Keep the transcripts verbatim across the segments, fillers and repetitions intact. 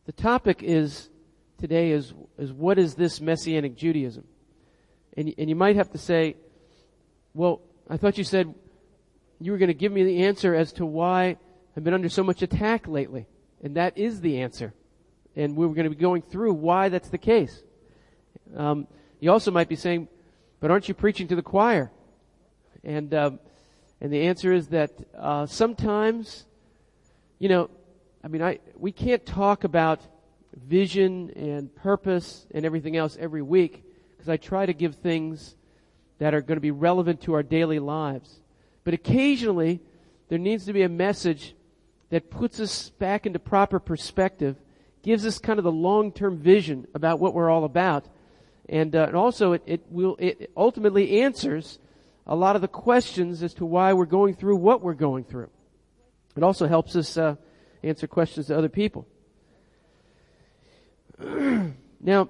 The topic is today is is what is this Messianic Judaism? And and you might have to say, well, I thought you said you were going to give me the answer as to why I've been under so much attack lately. And that is the answer. And we were going to be going through why that's the case. Um, you also might be saying, but aren't you preaching to the choir? And um, and the answer is that uh, sometimes, you know, I mean, I we can't talk about vision and purpose and everything else every week because I try to give things that are going to be relevant to our daily lives. But occasionally, there needs to be a message that puts us back into proper perspective, gives us kind of the long-term vision about what we're all about, and, uh, and also it, it will it ultimately answers a lot of the questions as to why we're going through what we're going through. It also helps us uh, answer questions to other people. Now,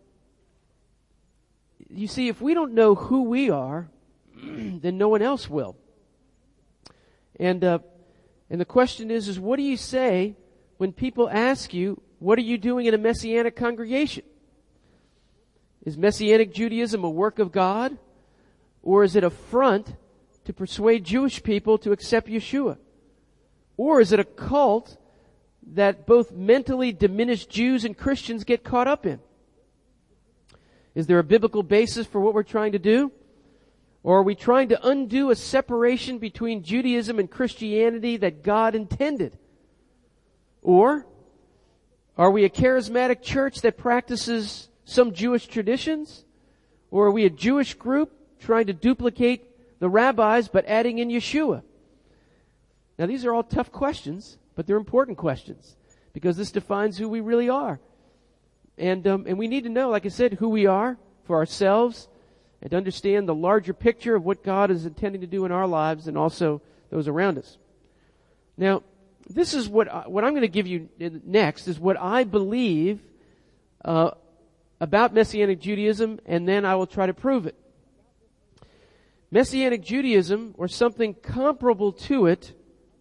you see, if we don't know who we are, then no one else will. And uh, and the question is, is what do you say when people ask you, what are you doing in a Messianic congregation? Is Messianic Judaism a work of God? Or is it a front to persuade Jewish people to accept Yeshua? Or is it a cult that both mentally diminished Jews and Christians get caught up in? Is there a biblical basis for what we're trying to do? Or are we trying to undo a separation between Judaism and Christianity that God intended? Or are we a charismatic church that practices some Jewish traditions? Or are we a Jewish group trying to duplicate the rabbis but adding in Yeshua? Now these are all tough questions, but they're important questions because this defines who we really are. And um, and we need to know, like I said, who we are for ourselves and to understand the larger picture of what God is intending to do in our lives and also those around us. Now, this is what I, what I'm going to give you next is what I believe uh, about Messianic Judaism, and then I will try to prove it. Messianic Judaism, or something comparable to it,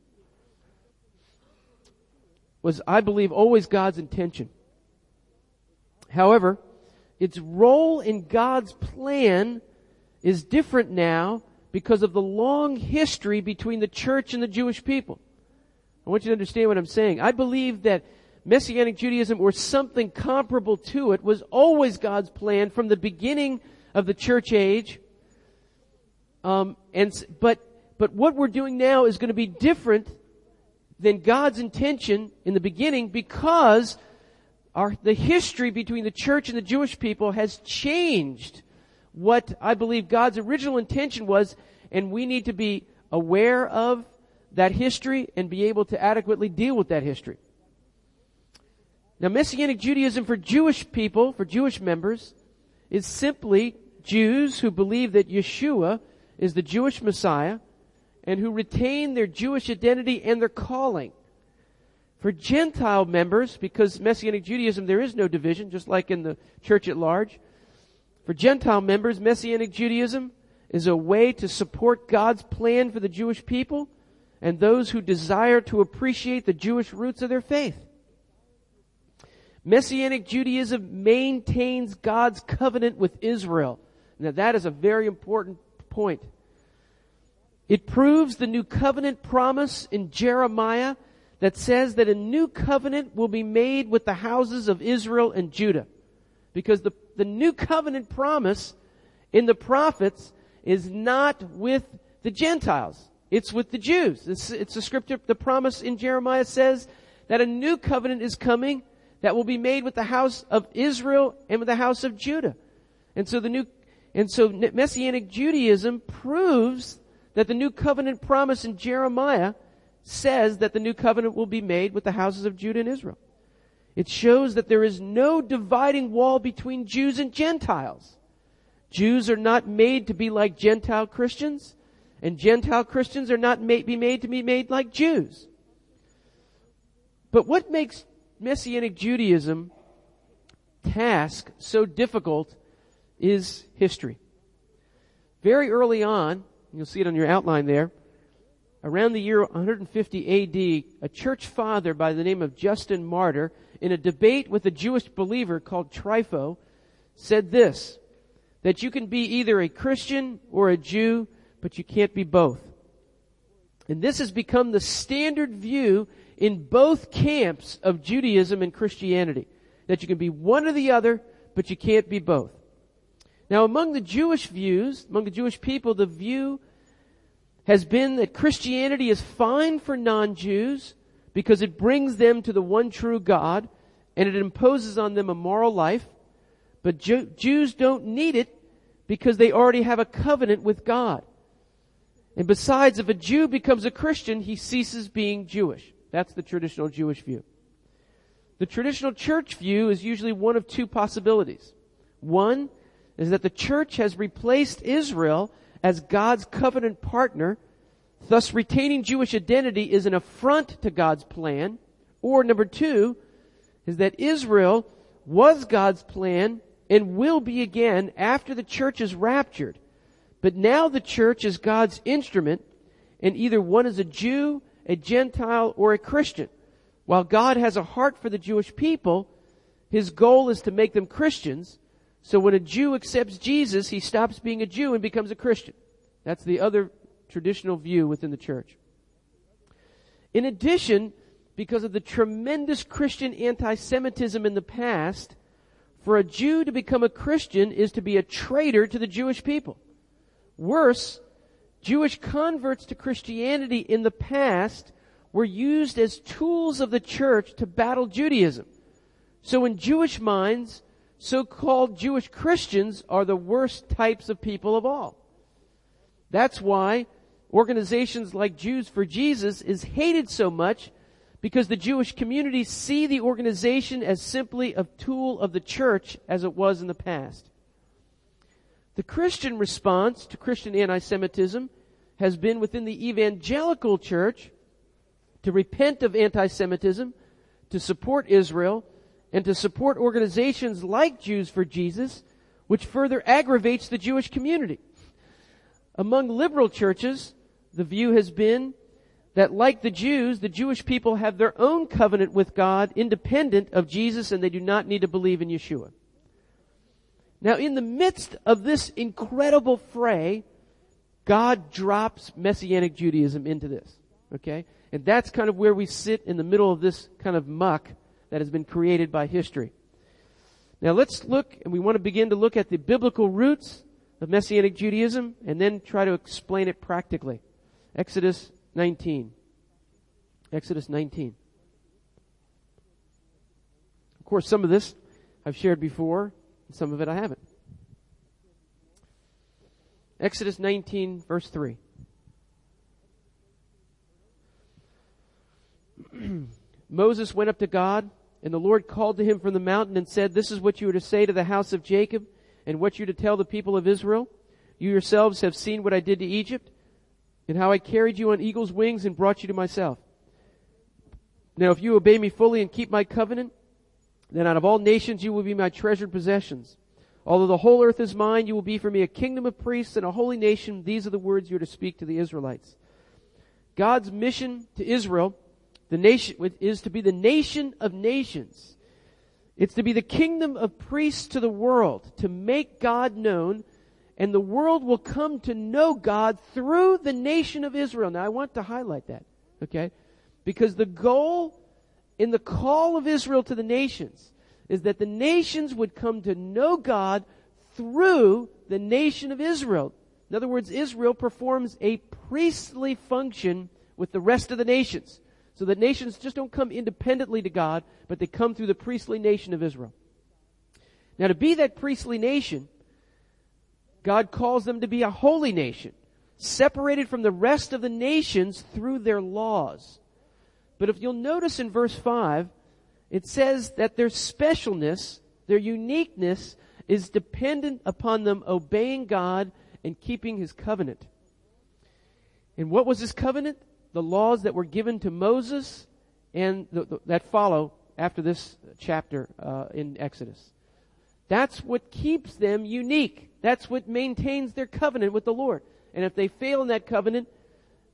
was, I believe, always God's intention. However, its role in God's plan is different now because of the long history between the church and the Jewish people. I want you to understand what I'm saying. I believe that Messianic Judaism, or something comparable to it, was always God's plan from the beginning of the church age. Um, and but but what we're doing now is going to be different than God's intention in the beginning because Our, the history between the church and the Jewish people has changed what I believe God's original intention was, and we need to be aware of that history and be able to adequately deal with that history. Now, Messianic Judaism for Jewish people, for Jewish members, is simply Jews who believe that Yeshua is the Jewish Messiah and who retain their Jewish identity and their calling. For Gentile members, because Messianic Judaism, there is no division, just like in the church at large. For Gentile members, Messianic Judaism is a way to support God's plan for the Jewish people and those who desire to appreciate the Jewish roots of their faith. Messianic Judaism maintains God's covenant with Israel. Now that is a very important point. It proves the new covenant promise in Jeremiah that says that a new covenant will be made with the houses of Israel and Judah. Because the, the new covenant promise in the prophets is not with the Gentiles. It's with the Jews. It's, it's a scripture, the promise in Jeremiah says that a new covenant is coming that will be made with the house of Israel and with the house of Judah. And so the new, and so Messianic Judaism proves that the new covenant promise in Jeremiah says that the new covenant will be made with the houses of Judah and Israel. It shows that there is no dividing wall between Jews and Gentiles. Jews are not made to be like Gentile Christians, and Gentile Christians are not made, be made to be made like Jews. But what makes Messianic Judaism task so difficult is history. Very early on, you'll see it on your outline there, around the year one fifty A D, a church father by the name of Justin Martyr, in a debate with a Jewish believer called Trypho, said this, that you can be either a Christian or a Jew, but you can't be both. And this has become the standard view in both camps of Judaism and Christianity, that you can be one or the other, but you can't be both. Now, among the Jewish views, among the Jewish people, the view has been that Christianity is fine for non-Jews because it brings them to the one true God and it imposes on them a moral life. But Jew- Jews don't need it because they already have a covenant with God. And besides, if a Jew becomes a Christian, he ceases being Jewish. That's the traditional Jewish view. The traditional church view is usually one of two possibilities. One is that the church has replaced Israel as God's covenant partner, thus retaining Jewish identity is an affront to God's plan. Or number two is that Israel was God's plan and will be again after the church is raptured. But now the church is God's instrument, and either one is a Jew, a Gentile, or a Christian. While God has a heart for the Jewish people, His goal is to make them Christians. So when a Jew accepts Jesus, he stops being a Jew and becomes a Christian. That's the other traditional view within the church. In addition, because of the tremendous Christian anti-Semitism in the past, for a Jew to become a Christian is to be a traitor to the Jewish people. Worse, Jewish converts to Christianity in the past were used as tools of the church to battle Judaism. So in Jewish minds, so-called Jewish Christians are the worst types of people of all. That's why organizations like Jews for Jesus is hated so much, because the Jewish community see the organization as simply a tool of the church as it was in the past. The Christian response to Christian anti-Semitism has been within the evangelical church to repent of anti-Semitism, to support Israel, and to support organizations like Jews for Jesus, which further aggravates the Jewish community. Among liberal churches, the view has been that like the Jews, the Jewish people have their own covenant with God independent of Jesus, and they do not need to believe in Yeshua. Now, in the midst of this incredible fray, God drops Messianic Judaism into this. Okay? And that's kind of where we sit in the middle of this kind of muck that has been created by history. Now let's look, and we want to begin to look at the biblical roots of Messianic Judaism and then try to explain it practically. Exodus nineteen. Exodus nineteen. Of course, some of this I've shared before, and some of it I haven't. Exodus nineteen, verse three. Moses went up to God, and the Lord called to him from the mountain and said, "This is what you are to say to the house of Jacob, and what you are to tell the people of Israel. You yourselves have seen what I did to Egypt, and how I carried you on eagle's wings and brought you to myself. Now if you obey me fully and keep my covenant, then out of all nations you will be my treasured possessions. Although the whole earth is mine, you will be for me a kingdom of priests and a holy nation. These are the words you are to speak to the Israelites." God's mission to Israel, the nation, is to be the nation of nations. It's to be the kingdom of priests to the world, to make God known, and the world will come to know God through the nation of Israel. Now I want to highlight that, okay? Because the goal in the call of Israel to the nations is that the nations would come to know God through the nation of Israel. In other words, Israel performs a priestly function with the rest of the nations. So that nations just don't come independently to God, but they come through the priestly nation of Israel. Now to be that priestly nation, God calls them to be a holy nation, separated from the rest of the nations through their laws. But if you'll notice in verse five, it says that their specialness, their uniqueness, is dependent upon them obeying God and keeping His covenant. And what was His covenant? The laws that were given to Moses and the, the, that follow after this chapter uh, in Exodus. That's what keeps them unique. That's what maintains their covenant with the Lord. And if they fail in that covenant,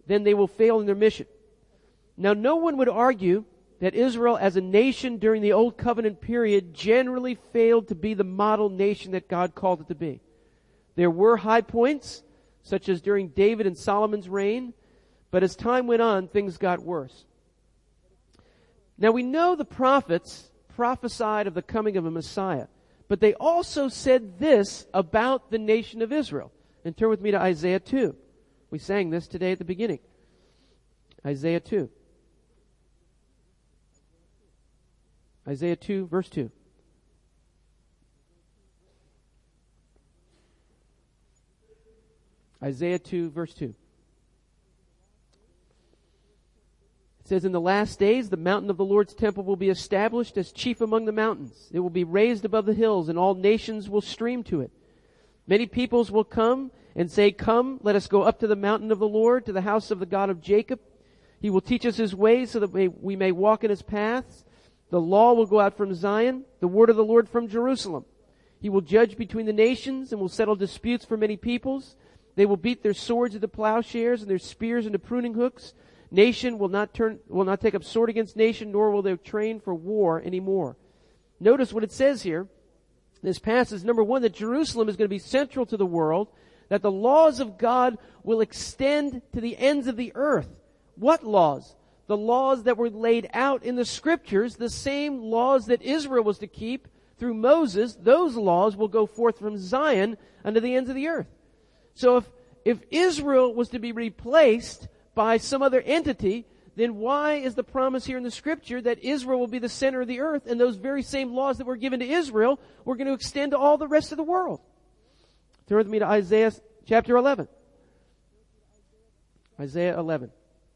then they will fail in their mission. Now, no one would argue that Israel as a nation during the Old Covenant period generally failed to be the model nation that God called it to be. There were high points, such as during David and Solomon's reign, but as time went on, things got worse. Now, we know the prophets prophesied of the coming of a Messiah, but they also said this about the nation of Israel. And turn with me to Isaiah two. We sang this today at the beginning. Isaiah two. Isaiah two, verse two. Isaiah two, verse two. It says, in the last days, the mountain of the Lord's temple will be established as chief among the mountains. It will be raised above the hills, and all nations will stream to it. Many peoples will come and say, come, let us go up to the mountain of the Lord, to the house of the God of Jacob. He will teach us his ways so that we may walk in his paths. The law will go out from Zion, the word of the Lord from Jerusalem. He will judge between the nations and will settle disputes for many peoples. They will beat their swords into plowshares and their spears into pruning hooks. Nation will not turn, will not take up sword against nation, nor will they train for war anymore. Notice what it says here. This passage, number one, that Jerusalem is going to be central to the world, that the laws of God will extend to the ends of the earth. What laws? The laws that were laid out in the scriptures, the same laws that Israel was to keep through Moses, those laws will go forth from Zion unto the ends of the earth. So if, if Israel was to be replaced by some other entity, then why is the promise here in the scripture that Israel will be the center of the earth, and those very same laws that were given to Israel were going to extend to all the rest of the world? Turn with me to Isaiah chapter eleven. Isaiah eleven.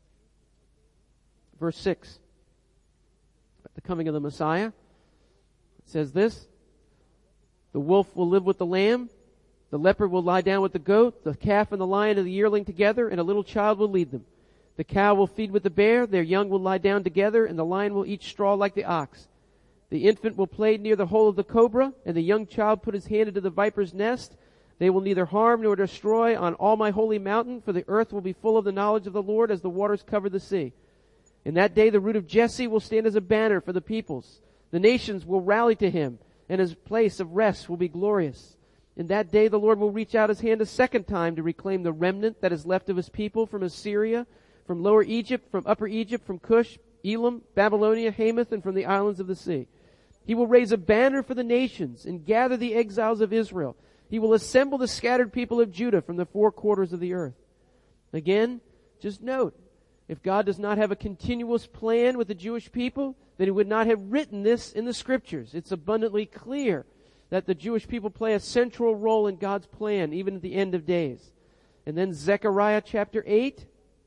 Verse six. At the coming of the Messiah, it says this, the wolf will live with the lamb, the leopard will lie down with the goat, the calf and the lion and the yearling together, and a little child will lead them. The cow will feed with the bear, their young will lie down together, and the lion will eat straw like the ox. The infant will play near the hole of the cobra, and the young child put his hand into the viper's nest. They will neither harm nor destroy on all my holy mountain, for the earth will be full of the knowledge of the Lord as the waters cover the sea. In that day the root of Jesse will stand as a banner for the peoples. The nations will rally to him, and his place of rest will be glorious. In that day the Lord will reach out his hand a second time to reclaim the remnant that is left of his people from Assyria, from Lower Egypt, from Upper Egypt, from Cush, Elam, Babylonia, Hamath, and from the islands of the sea. He will raise a banner for the nations and gather the exiles of Israel. He will assemble the scattered people of Judah from the four quarters of the earth. Again, just note, if God does not have a continuous plan with the Jewish people, then he would not have written this in the scriptures. It's abundantly clear that the Jewish people play a central role in God's plan, even at the end of days. And then Zechariah chapter eight.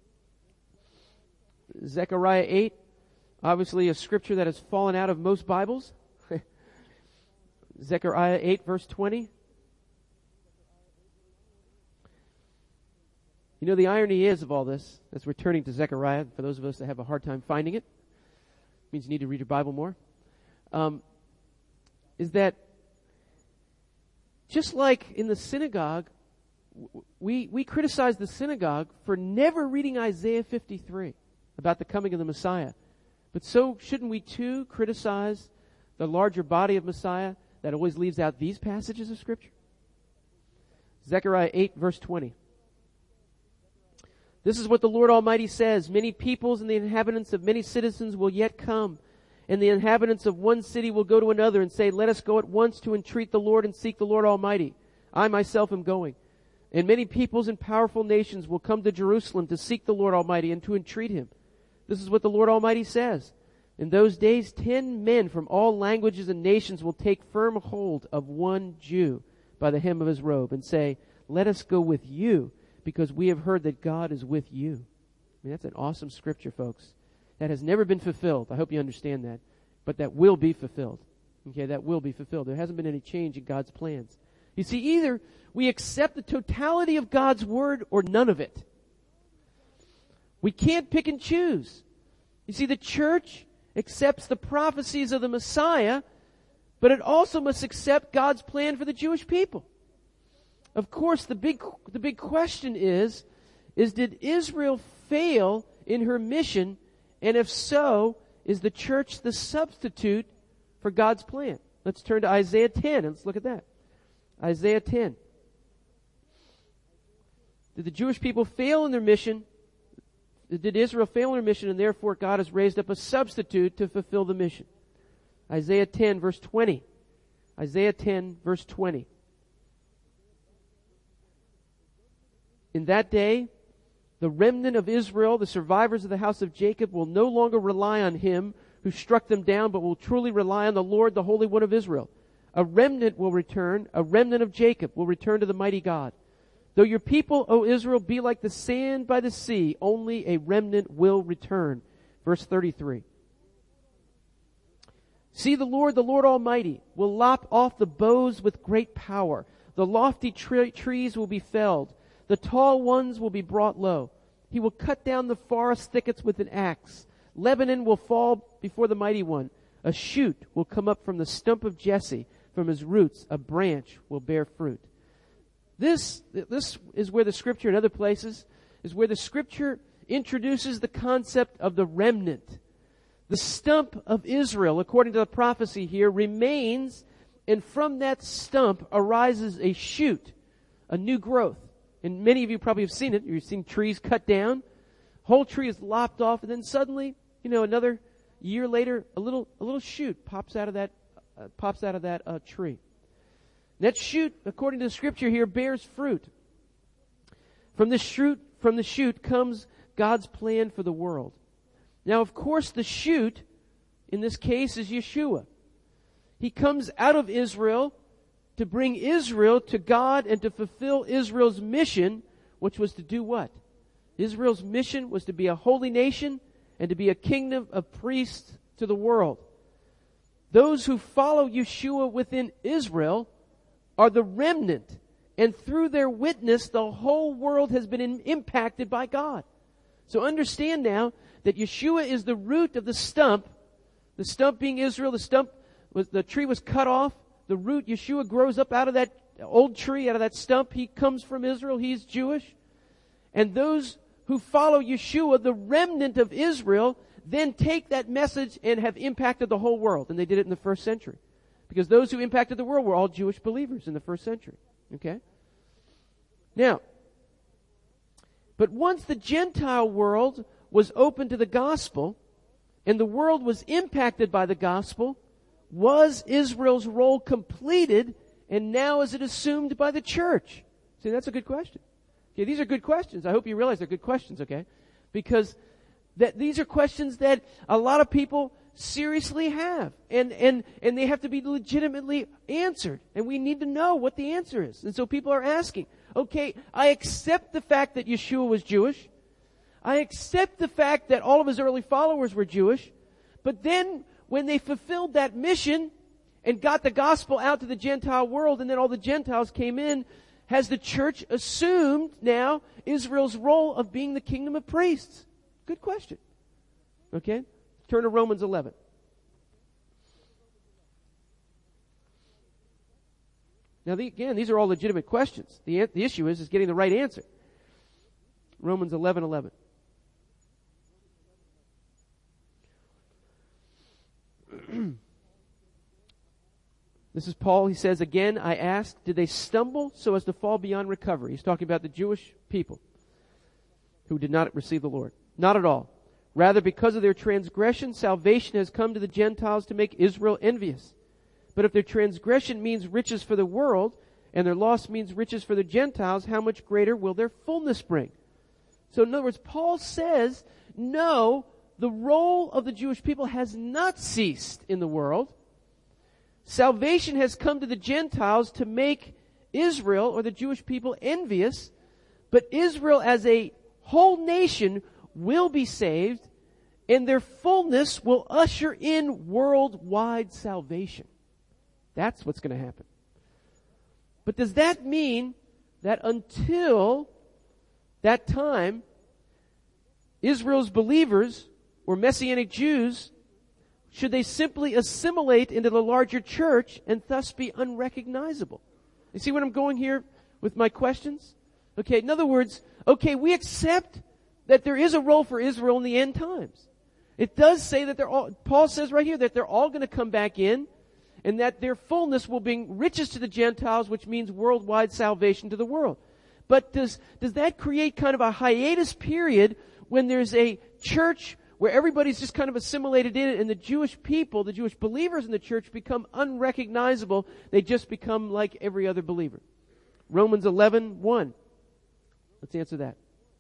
Zechariah eight, obviously a scripture that has fallen out of most Bibles. Zechariah eight, verse twenty. You know, the irony is of all this, as we're turning to Zechariah, for those of us that have a hard time finding it, means you need to read your Bible more, um, is that just like in the synagogue, we, we criticize the synagogue for never reading Isaiah fifty-three about the coming of the Messiah. But so shouldn't we too criticize the larger body of Messiah that always leaves out these passages of Scripture? Zechariah eight, verse twenty. This is what the Lord Almighty says. Many peoples and the inhabitants of many citizens will yet come, and the inhabitants of one city will go to another and say, let us go at once to entreat the Lord and seek the Lord Almighty. I myself am going. And many peoples and powerful nations will come to Jerusalem to seek the Lord Almighty and to entreat him. This is what the Lord Almighty says. In those days, ten men from all languages and nations will take firm hold of one Jew by the hem of his robe and say, let us go with you, because we have heard that God is with you. I mean, that's an awesome scripture, folks. That has never been fulfilled. I hope you understand that. But that will be fulfilled. Okay, that will be fulfilled. There hasn't been any change in God's plans. You see, either we accept the totality of God's word or none of it. We can't pick and choose. You see, the church accepts the prophecies of the Messiah, but it also must accept God's plan for the Jewish people. Of course, the big, the big question is, is did Israel fail in her mission? And if so, is the church the substitute for God's plan? Let's turn to Isaiah ten and let's look at that. Isaiah ten. Did the Jewish people fail in their mission? Did Israel fail in their mission, and therefore God has raised up a substitute to fulfill the mission? Isaiah ten, verse twenty. Isaiah ten, verse twenty. In that day, the remnant of Israel, the survivors of the house of Jacob, will no longer rely on him who struck them down, but will truly rely on the Lord, the Holy One of Israel. A remnant will return, a remnant of Jacob will return to the mighty God. Though your people, O Israel, be like the sand by the sea, only a remnant will return. Verse thirty-three. See, the Lord, the Lord Almighty, will lop off the boughs with great power. The lofty tre- trees will be felled. The tall ones will be brought low. He will cut down the forest thickets with an axe. Lebanon will fall before the mighty one. A shoot will come up from the stump of Jesse. From his roots, a branch will bear fruit. This, this is where the Scripture, in other places, is where the Scripture introduces the concept of the remnant. The stump of Israel, according to the prophecy here, remains, and from that stump arises a shoot, a new growth. And many of you probably have seen it. You've seen trees cut down. Whole tree is lopped off, and then suddenly, you know, another year later, a little a little shoot pops out of that uh, pops out of that uh, tree. That shoot, according to the Scripture here, bears fruit. From the shoot, from the shoot comes God's plan for the world. Now, of course, the shoot in this case is Yeshua. He comes out of Israel to bring Israel to God and to fulfill Israel's mission, which was to do what? Israel's mission was to be a holy nation and to be a kingdom of priests to the world. Those who follow Yeshua within Israel are the remnant, and through their witness, the whole world has been in, impacted by God. So understand now that Yeshua is the root of the stump, the stump being Israel. The stump was, the tree was cut off. The root, Yeshua, grows up out of that old tree, out of that stump. He comes from Israel. He's Jewish. And those who follow Yeshua, the remnant of Israel, then take that message and have impacted the whole world. And they did it in the first century. Because those who impacted the world were all Jewish believers in the first century. Okay? Now, but once the Gentile world was open to the gospel, and the world was impacted by the gospel, was Israel's role completed, and now is it assumed by the church? See, that's a good question. Okay, these are good questions. I hope you realize they're good questions, okay? Because that these are questions that a lot of people seriously have. And, and, and they have to be legitimately answered. And we need to know what the answer is. And so people are asking, okay, I accept the fact that Yeshua was Jewish. I accept the fact that all of his early followers were Jewish. But then when they fulfilled that mission and got the gospel out to the Gentile world, and then all the Gentiles came in, has the church assumed now Israel's role of being the kingdom of priests? Good question. Okay? Turn to Romans eleven. Now, the, again, these are all legitimate questions. The, the issue is, is getting the right answer. Romans eleven eleven. This is Paul. He says, again, I ask, did they stumble so as to fall beyond recovery? He's talking about the Jewish people who did not receive the Lord. Not at all. Rather, because of their transgression, salvation has come to the Gentiles to make Israel envious. But if their transgression means riches for the world, and their loss means riches for the Gentiles, how much greater will their fullness bring? So in other words, Paul says, no, the role of the Jewish people has not ceased in the world. Salvation has come to the Gentiles to make Israel, or the Jewish people, envious. But Israel as a whole nation will be saved, and their fullness will usher in worldwide salvation. That's what's going to happen. But does that mean that until that time, Israel's believers, or Messianic Jews, should they simply assimilate into the larger church and thus be unrecognizable? You see what I'm going here with my questions? Okay, in other words, okay, we accept that there is a role for Israel in the end times. It does say that they're all, Paul says right here that they're all going to come back in, and that their fullness will bring riches to the Gentiles, which means worldwide salvation to the world. But does, does that create kind of a hiatus period when there's a church where everybody's just kind of assimilated in it, and the Jewish people, the Jewish believers in the church become unrecognizable? They just become like every other believer. Romans eleven one. Let's answer that.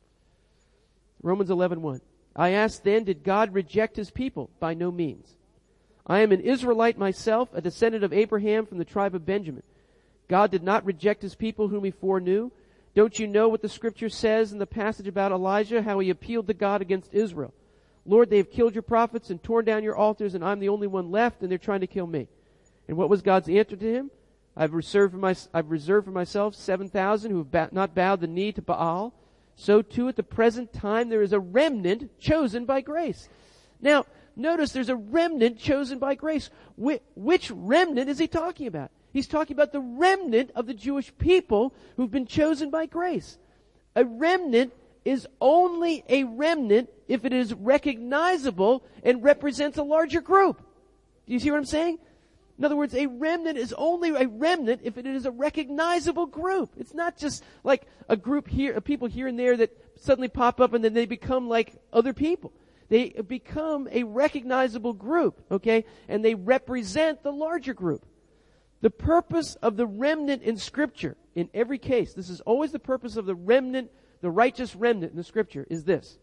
Romans eleven one. I ask then, did God reject his people? By no means. I am an Israelite myself, a descendant of Abraham from the tribe of Benjamin. God did not reject his people whom he foreknew. Don't you know what the scripture says in the passage about Elijah, how he appealed to God against Israel? Lord, they have killed your prophets and torn down your altars, and I'm the only one left, and they're trying to kill me. And what was God's answer to him? I've reserved for, my, I've reserved for myself seven thousand who have ba- not bowed the knee to Baal. So too at the present time there is a remnant chosen by grace. Now, notice there's a remnant chosen by grace. Wh- which remnant is he talking about? He's talking about the remnant of the Jewish people who've been chosen by grace. A remnant is only a remnant if it is recognizable and represents a larger group. Do you see what I'm saying? In other words, a remnant is only a remnant if it is a recognizable group. It's not just like a group here, of people here and there that suddenly pop up and then they become like other people. They become a recognizable group, okay? And they represent the larger group. The purpose of the remnant in Scripture, in every case, this is always the purpose of the remnant, the righteous remnant in the Scripture, is this.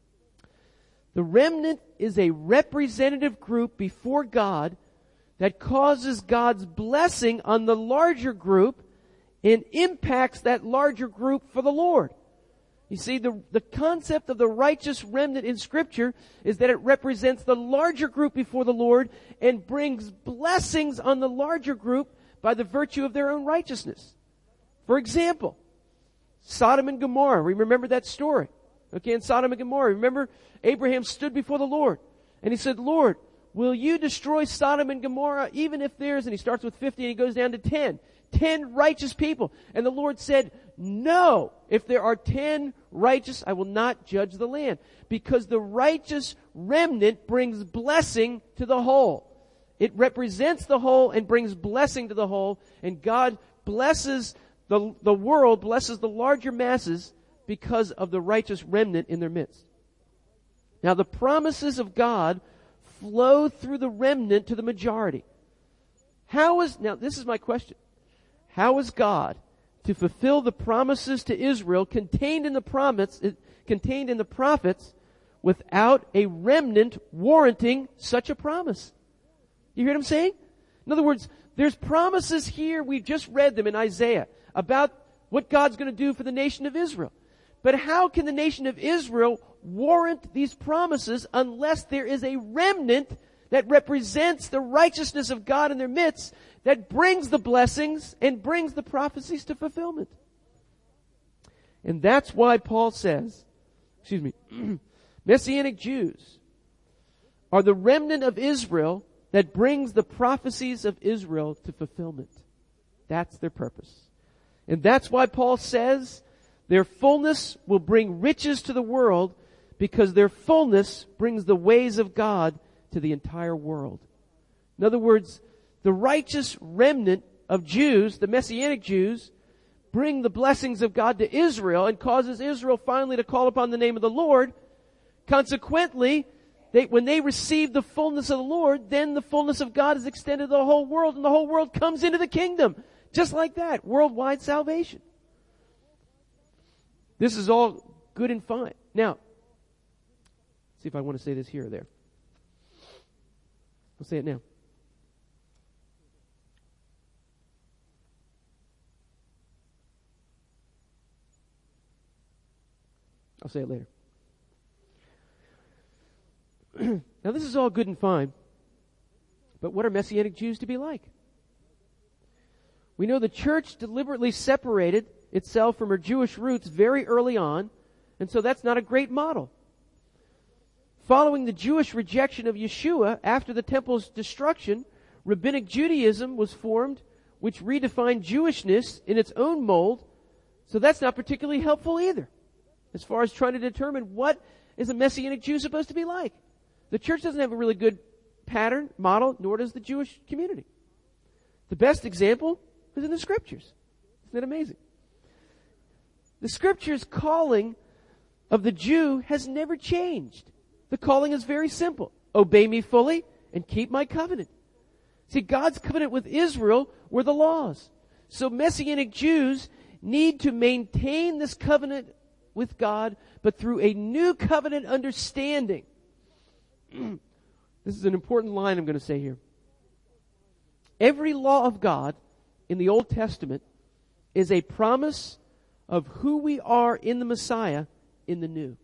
The remnant is a representative group before God that causes God's blessing on the larger group and impacts that larger group for the Lord. You see, the, the concept of the righteous remnant in Scripture is that it represents the larger group before the Lord and brings blessings on the larger group by the virtue of their own righteousness. For example, Sodom and Gomorrah. We remember that story. Okay, in Sodom and Gomorrah, remember Abraham stood before the Lord and he said, Lord, will you destroy Sodom and Gomorrah even if there's, and he starts with fifty and he goes down to ten. Ten righteous people. And the Lord said, no, if there are ten righteous, I will not judge the land. Because the righteous remnant brings blessing to the whole. It represents the whole and brings blessing to the whole. And God blesses the, the world, blesses the larger masses because of the righteous remnant in their midst. Now the promises of God flow through the remnant to the majority. How is, now this is my question. How is God to fulfill the promises to Israel contained in the promise, contained in the prophets without a remnant warranting such a promise? You hear what I'm saying? In other words, there's promises here, we've just read them in Isaiah, about what God's going to do for the nation of Israel. But how can the nation of Israel warrant these promises unless there is a remnant that represents the righteousness of God in their midst, that brings the blessings and brings the prophecies to fulfillment? And that's why Paul says, excuse me, Messianic Jews are the remnant of Israel that brings the prophecies of Israel to fulfillment. That's their purpose. And that's why Paul says their fullness will bring riches to the world, because their fullness brings the ways of God to the entire world. In other words, the righteous remnant of Jews, the Messianic Jews, bring the blessings of God to Israel and causes Israel finally to call upon the name of the Lord. Consequently, they, when they receive the fullness of the Lord, then the fullness of God is extended to the whole world, and the whole world comes into the kingdom. Just like that, worldwide salvation. This is all good and fine. Now, see if I want to say this here or there. I'll say it now. I'll say it later. Now this is all good and fine, but what are Messianic Jews to be like? We know the church deliberately separated itself from her Jewish roots very early on, and so that's not a great model. Following the Jewish rejection of Yeshua after the temple's destruction, Rabbinic Judaism was formed, which redefined Jewishness in its own mold, so that's not particularly helpful either. as far as trying to determine what is a Messianic Jew supposed to be like. The church doesn't have a really good pattern, model, nor does the Jewish community. The best example is in the Scriptures. Isn't that amazing? The Scriptures' calling of the Jew has never changed. The calling is very simple. Obey me fully and keep my covenant. See, God's covenant with Israel were the laws. So Messianic Jews need to maintain this covenant with God, but through a new covenant understanding. This is an important line I'm going to say here. Every law of God in the Old Testament is a promise of who we are in the Messiah in the New.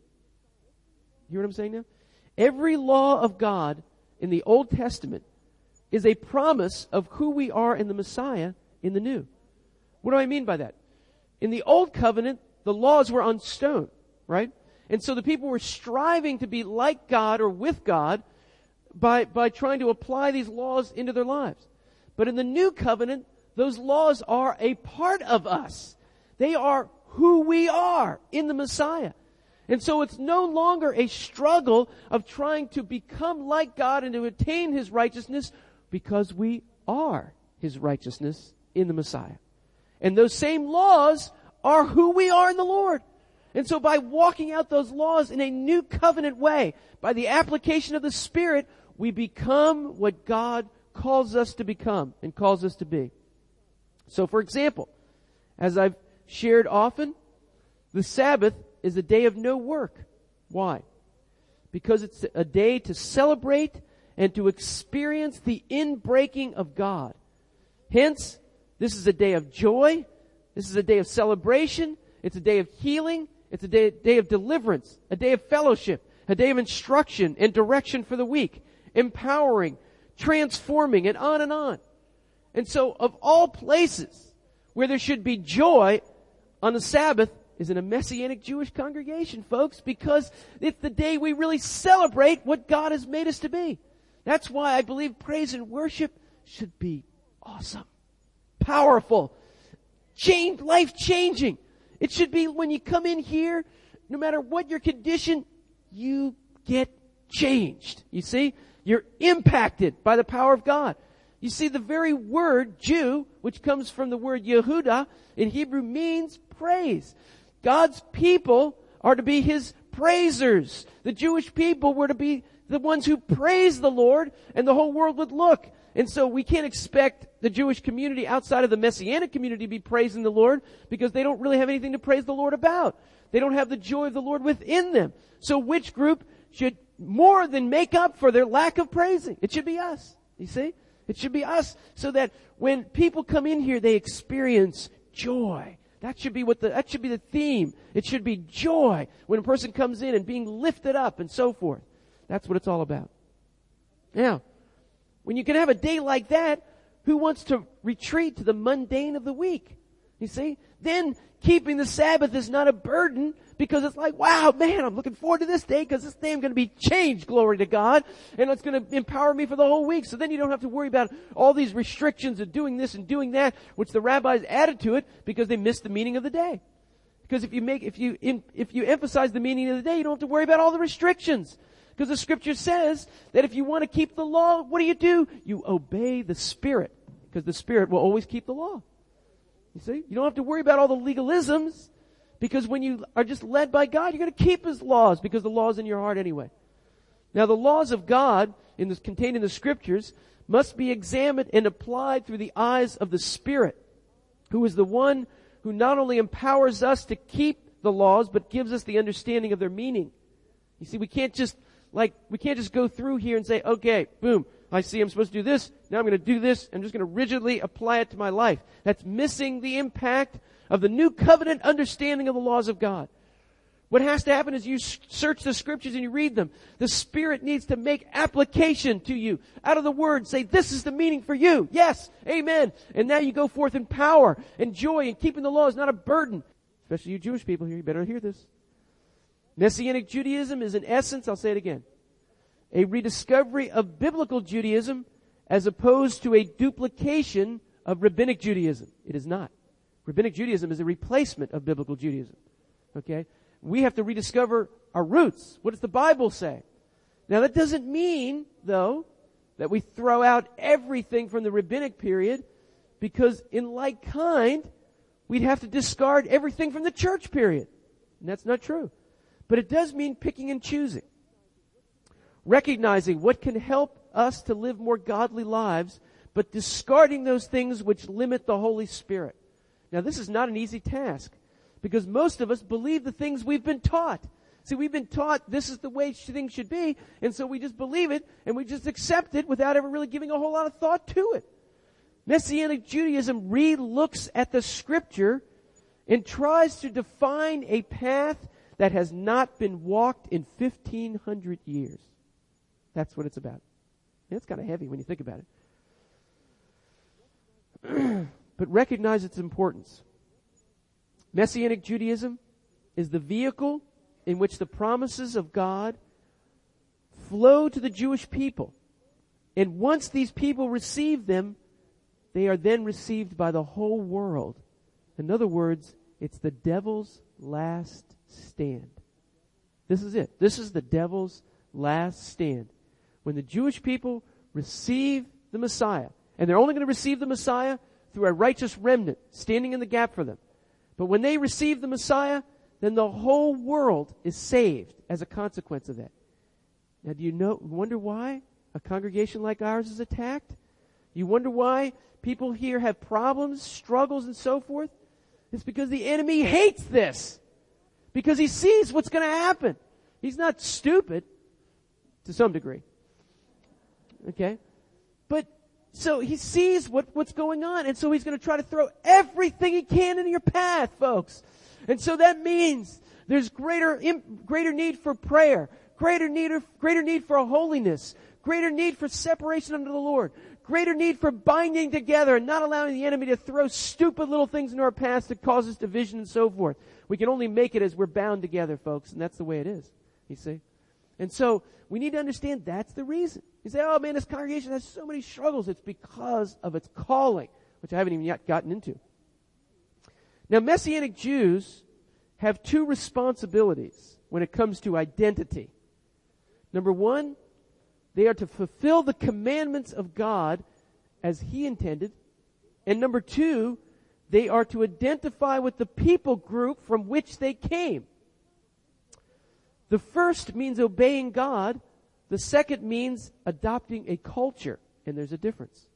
You hear what I'm saying now? Every law of God in the Old Testament is a promise of who we are in the Messiah in the New. What do I mean by that? In the Old Covenant, the laws were on stone, right? And so the people were striving to be like God or with God by, by trying to apply these laws into their lives. But in the New Covenant, those laws are a part of us. They are who we are in the Messiah. And so it's no longer a struggle of trying to become like God and to attain His righteousness, because we are His righteousness in the Messiah. And those same laws are who we are in the Lord. And so by walking out those laws in a new covenant way, by the application of the Spirit, we become what God calls us to become and calls us to be. So for example, as I've shared often, the Sabbath is a day of no work. Why? Because it's a day to celebrate and to experience the inbreaking of God. Hence, this is a day of joy. This is a day of celebration. It's a day of healing. It's a day, day of deliverance, a day of fellowship, a day of instruction and direction for the weak, empowering, transforming, and on and on. And so, of all places where there should be joy on the Sabbath is in a Messianic Jewish congregation, folks, because it's the day we really celebrate what God has made us to be. That's why I believe praise and worship should be awesome, powerful, change, life-changing. It should be when you come in here, no matter what your condition, you get changed. You see? You're impacted by the power of God. You see, the very word Jew, which comes from the word Yehudah in Hebrew, means praise. God's people are to be His praisers. The Jewish people were to be the ones who praise the Lord, and the whole world would look. And so we can't expect the Jewish community outside of the Messianic community to be praising the Lord, because they don't really have anything to praise the Lord about. They don't have the joy of the Lord within them. So which group should more than make up for their lack of praising? It should be us. You see? It should be us, so that when people come in here, they experience joy. That should be what the, that should be the theme. It should be joy when a person comes in and being lifted up and so forth. That's what it's all about. Now, when you can have a day like that, who wants to retreat to the mundane of the week? You see? Then keeping the Sabbath is not a burden, because it's like, wow, man, I'm looking forward to this day, because this day I'm going to be changed, glory to God, and it's going to empower me for the whole week. So then you don't have to worry about all these restrictions of doing this and doing that, which the rabbis added to it because they missed the meaning of the day. Because if you make, if you, in, if you emphasize the meaning of the day, you don't have to worry about all the restrictions. Because the Scripture says that if you want to keep the law, what do you do? You obey the Spirit, because the Spirit will always keep the law. You see? You don't have to worry about all the legalisms, because when you are just led by God, you're going to keep His laws, because the law is in your heart anyway. Now, the laws of God in this, contained in the Scriptures must be examined and applied through the eyes of the Spirit, who is the one who not only empowers us to keep the laws, but gives us the understanding of their meaning. You see, we can't just Like, we can't just go through here and say, okay, boom, I see I'm supposed to do this. Now I'm going to do this. I'm just going to rigidly apply it to my life. That's missing the impact of the new covenant understanding of the laws of God. What has to happen is you search the Scriptures and you read them. The Spirit needs to make application to you out of the Word. Say, this is the meaning for you. Yes, amen. And now you go forth in power and joy, and keeping the law is not a burden. Especially you Jewish people here, you better hear this. Messianic Judaism is, in essence, I'll say it again, a rediscovery of biblical Judaism as opposed to a duplication of rabbinic Judaism. It is not. Rabbinic Judaism is a replacement of biblical Judaism. Okay? We have to rediscover our roots. What does the Bible say? Now that doesn't mean, though, that we throw out everything from the rabbinic period, because in like kind, we'd have to discard everything from the church period. And that's not true. But it does mean picking and choosing. Recognizing what can help us to live more godly lives, but discarding those things which limit the Holy Spirit. Now this is not an easy task, because most of us believe the things we've been taught. See, we've been taught this is the way things should be, and so we just believe it, and we just accept it without ever really giving a whole lot of thought to it. Messianic Judaism re-looks at the Scripture and tries to define a path that has not been walked in fifteen hundred years. That's what it's about. And it's kind of heavy when you think about it. But recognize its importance. Messianic Judaism is the vehicle in which the promises of God flow to the Jewish people. And once these people receive them, they are then received by the whole world. In other words, it's the devil's last stand. This is it. This is the devil's last stand. When the Jewish people receive the Messiah, and they're only going to receive the Messiah through a righteous remnant standing in the gap for them. But when they receive the Messiah, then the whole world is saved as a consequence of that. Now, do you know, wonder why a congregation like ours is attacked? You wonder why people here have problems, struggles, and so forth? It's because the enemy hates this. Because he sees what's going to happen. He's not stupid, to some degree. Okay? But, so he sees what, what's going on, and so he's going to try to throw everything he can into your path, folks. And so that means there's greater, greater need for prayer, greater need, greater need for holiness, greater need for separation unto the Lord, greater need for binding together and not allowing the enemy to throw stupid little things into our paths that cause us division and so forth. We can only make it as we're bound together, folks, and that's the way it is, you see. And so we need to understand that's the reason. You say, oh man, this congregation has so many struggles. It's because of its calling, which I haven't even yet gotten into. Now, Messianic Jews have two responsibilities when it comes to identity. Number one, they are to fulfill the commandments of God as He intended. And number two, they are to identify with the people group from which they came. The first means obeying God. The second means adopting a culture. And there's a difference.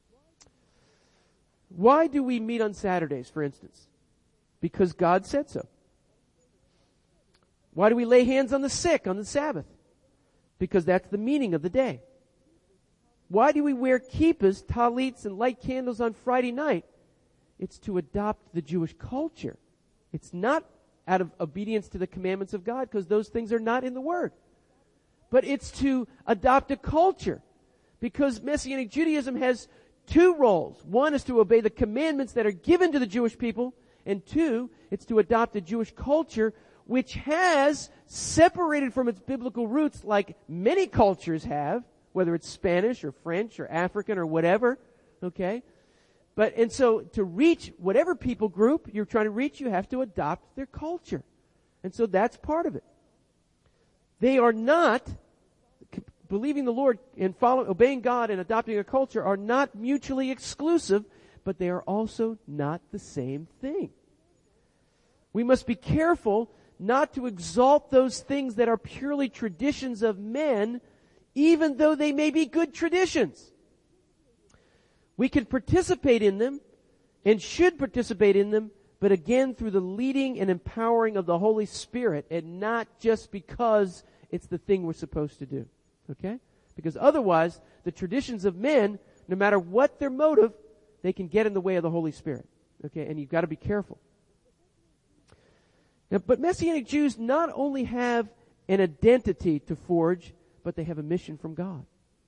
Why do we meet on Saturdays, for instance? Because God said so. Why do we lay hands on the sick on the Sabbath? Because that's the meaning of the day. Why do we wear kippahs, talits, and light candles on Friday night? It's to adopt the Jewish culture. It's not out of obedience to the commandments of God, because those things are not in the Word. But it's to adopt a culture, because Messianic Judaism has two roles. One is to obey the commandments that are given to the Jewish people, and two, it's to adopt a Jewish culture which has separated from its biblical roots like many cultures have, whether it's Spanish or French or African or whatever, okay? But, and so to reach whatever people group you're trying to reach, you have to adopt their culture. And so that's part of it. They are not, believing the Lord and following, obeying God and adopting a culture are not mutually exclusive, but they are also not the same thing. We must be careful not to exalt those things that are purely traditions of men, even though they may be good traditions. We can participate in them and should participate in them, but again through the leading and empowering of the Holy Spirit, and not just because it's the thing we're supposed to do. Okay? Because otherwise, the traditions of men, no matter what their motive, they can get in the way of the Holy Spirit. Okay? And you've got to be careful. Now, but Messianic Jews not only have an identity to forge, but they have a mission from God.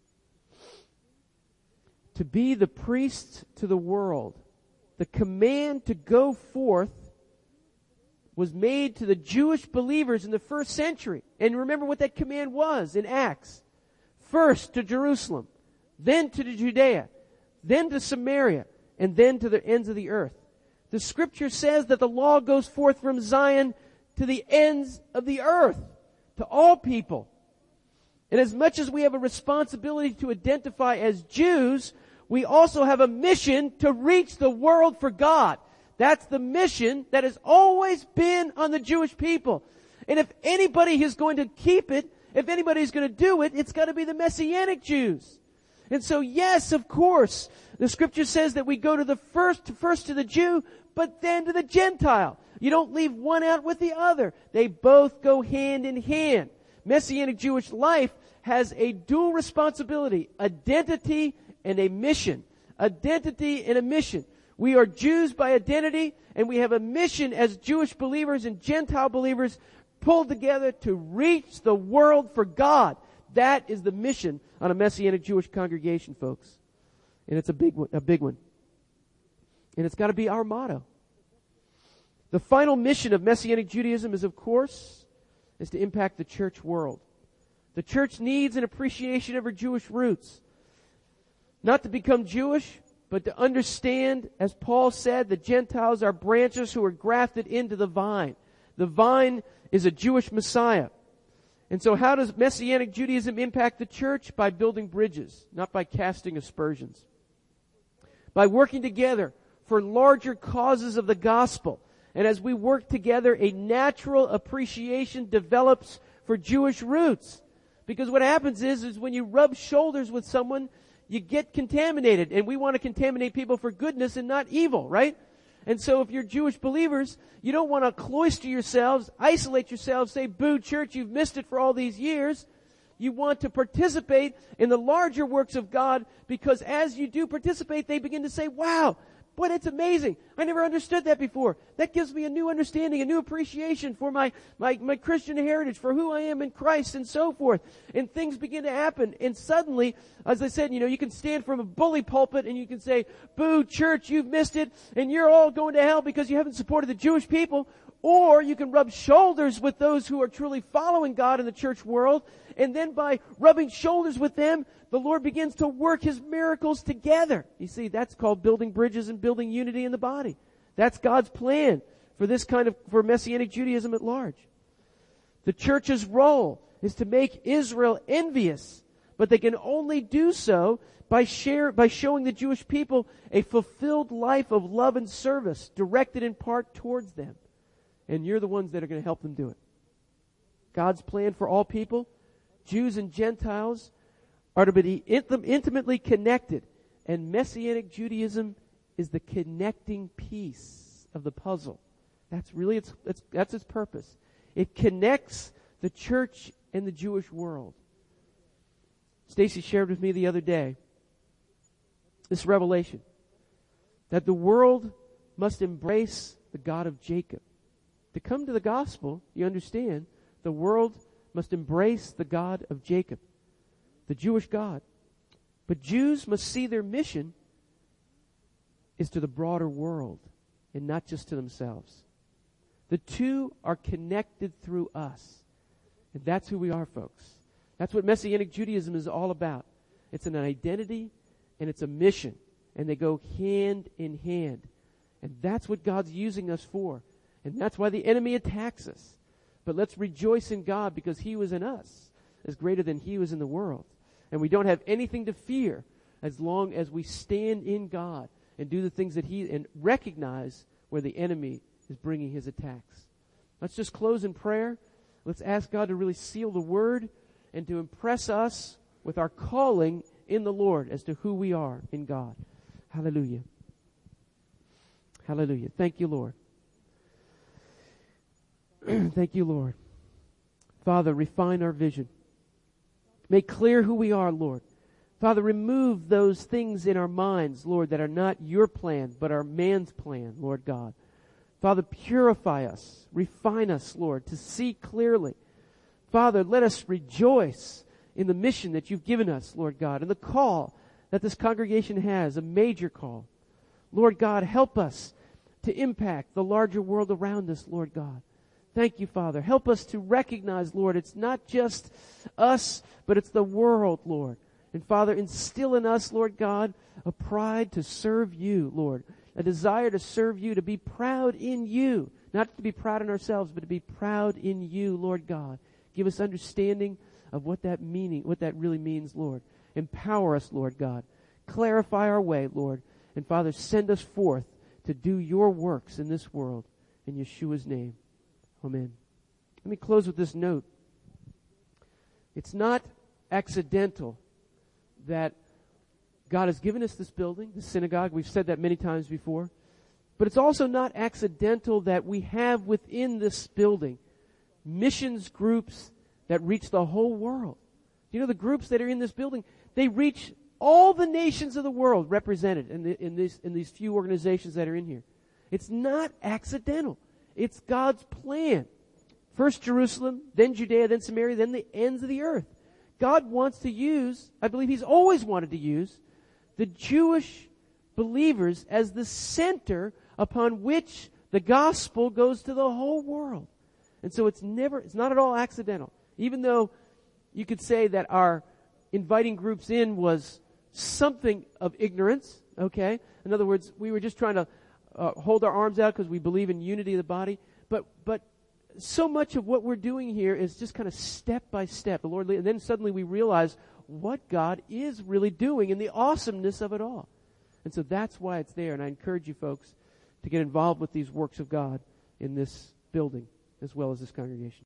To be the priests to the world. The command to go forth was made to the Jewish believers in the first century. And remember what that command was in Acts. First to Jerusalem, then to Judea, then to Samaria, and then to the ends of the earth. The scripture says that the law goes forth from Zion to the ends of the earth, to all people. And as much as we have a responsibility to identify as Jews, we also have a mission to reach the world for God. That's the mission that has always been on the Jewish people. And if anybody is going to keep it, if anybody's going to do it, it's got to be the Messianic Jews. And so, yes, of course, the scripture says that we go to the first, first to the Jew, but then to the Gentile. You don't leave one out with the other. They both go hand in hand. Messianic Jewish life has a dual responsibility, identity and a mission. Identity and a mission. We are Jews by identity, and we have a mission as Jewish believers and Gentile believers pulled together to reach the world for God. That is the mission on a Messianic Jewish congregation, folks. And it's a big one, a big one. And it's got to be our motto. The final mission of Messianic Judaism is, of course, is to impact the church world. The church needs an appreciation of her Jewish roots. Not to become Jewish, but to understand, as Paul said, the Gentiles are branches who are grafted into the vine. The vine is a Jewish Messiah. And so how does Messianic Judaism impact the church? By building bridges, not by casting aspersions. By working together for larger causes of the gospel. And as we work together, a natural appreciation develops for Jewish roots. Because what happens is, is when you rub shoulders with someone, you get contaminated. And we want to contaminate people for goodness and not evil, right? And so if you're Jewish believers, you don't want to cloister yourselves, isolate yourselves, say, boo, church, you've missed it for all these years. You want to participate in the larger works of God, because as you do participate, they begin to say, wow, boy, that's amazing. I never understood that before. That gives me a new understanding, a new appreciation for my, my, my Christian heritage, for who I am in Christ and so forth. And things begin to happen. And suddenly, as I said, you know, you can stand from a bully pulpit and you can say, boo, church, you've missed it, and you're all going to hell because you haven't supported the Jewish people. Or you can rub shoulders with those who are truly following God in the church world. And then by rubbing shoulders with them, the Lord begins to work His miracles together. You see, that's called building bridges and building unity in the body. That's God's plan for this kind of, for Messianic Judaism at large. The church's role is to make Israel envious, but they can only do so by share, by showing the Jewish people a fulfilled life of love and service directed in part towards them. And you're the ones that are going to help them do it. God's plan for all people, Jews and Gentiles, are to be intimately connected. And Messianic Judaism is the connecting piece of the puzzle. That's really its, its, that's its purpose. It connects the church and the Jewish world. Stacy shared with me the other day this revelation that the world must embrace the God of Jacob. To come to the gospel, you understand, the world must embrace the God of Jacob, the Jewish God. But Jews must see their mission is to the broader world and not just to themselves. The two are connected through us. And that's who we are, folks. That's what Messianic Judaism is all about. It's an identity and it's a mission. And they go hand in hand. And that's what God's using us for. And that's why the enemy attacks us. But let's rejoice in God, because He was in us is greater than he was in the world. And we don't have anything to fear as long as we stand in God and do the things that He, and recognize where the enemy is bringing his attacks. Let's just close in prayer. Let's ask God to really seal the word and to impress us with our calling in the Lord as to who we are in God. Hallelujah. Hallelujah. Thank you, Lord. Thank you, Lord. Father, refine our vision. Make clear who we are, Lord. Father, remove those things in our minds, Lord, that are not your plan, but are man's plan, Lord God. Father, purify us. Refine us, Lord, to see clearly. Father, let us rejoice in the mission that you've given us, Lord God, and the call that this congregation has, a major call. Lord God, help us to impact the larger world around us, Lord God. Thank you, Father. Help us to recognize, Lord, it's not just us, but it's the world, Lord. And Father, instill in us, Lord God, a pride to serve you, Lord. A desire to serve you, to be proud in you, Not to be proud in ourselves, but to be proud in you, Lord God. Give us understanding of what that meaning, what that really means, Lord. Empower us, Lord God. Clarify our way, Lord. And Father, send us forth to do your works in this world. In Yeshua's name. Amen. Let me close with this note. It's not accidental that God has given us this building, the synagogue. We've said that many times before. But it's also not accidental that we have within this building missions groups that reach the whole world. You know, the groups that are in this building, they reach all the nations of the world represented in, the, in, this, in these few organizations that are in here. It's not accidental. It's God's plan. First Jerusalem, then Judea, then Samaria, then the ends of the earth. God wants to use, I believe He's always wanted to use, the Jewish believers as the center upon which the gospel goes to the whole world. And so it's never, it's not at all accidental. Even though you could say that our inviting groups in was something of ignorance, okay? In other words, we were just trying to uh, hold our arms out because we believe in unity of the body. But, but so much of what we're doing here is just kind of step by step. The Lord, and then suddenly we realize what God is really doing and the awesomeness of it all. And so that's why it's there. And I encourage you folks to get involved with these works of God in this building as well as this congregation.